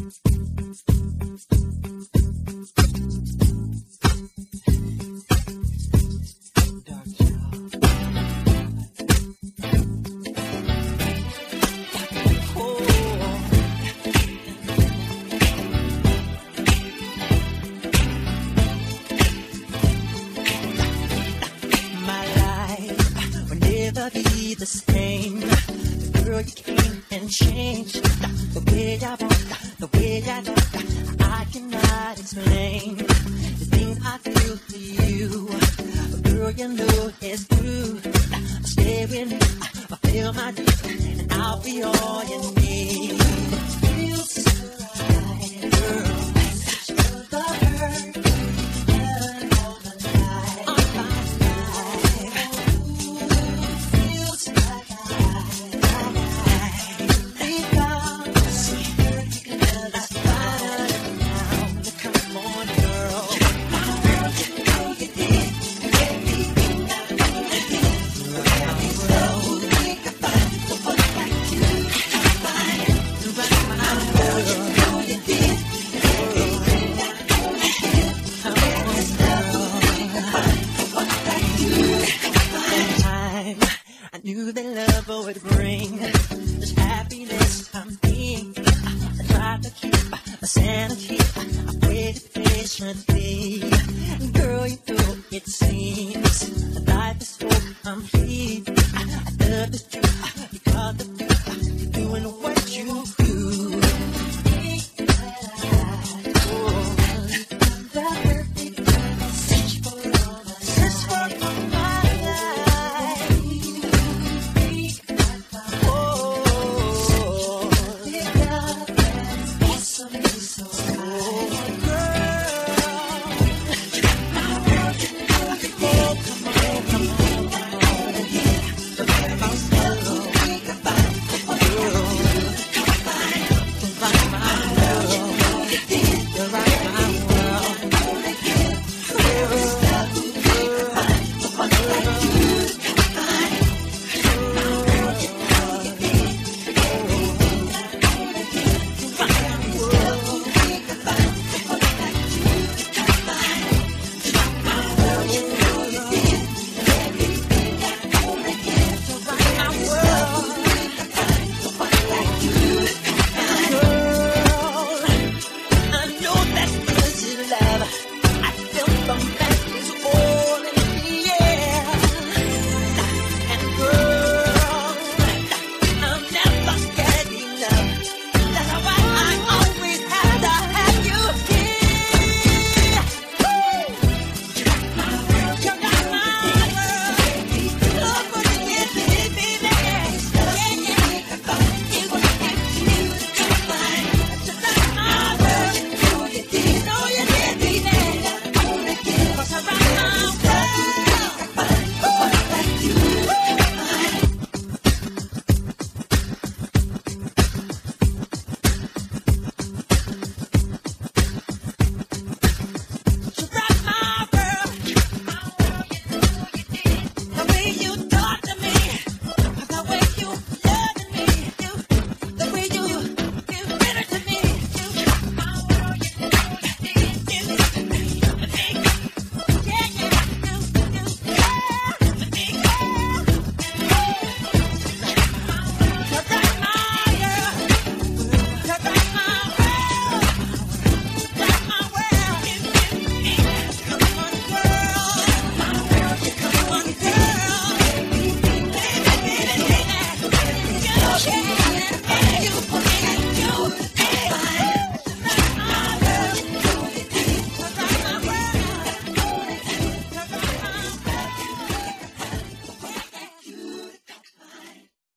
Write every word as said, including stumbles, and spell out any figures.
Be the same. Girl, you came and changed the way I walk, the way I talk. I cannot explain the things I feel for you. Girl, you know it's true. Stay with me, I feel my dream, and I'll be all you need. Feels so right, girl. Such the hurt. Knew that love would bring this happiness I'm being. I tried to keep my sanity. I waited patiently. Girl, you know it seems life is so complete.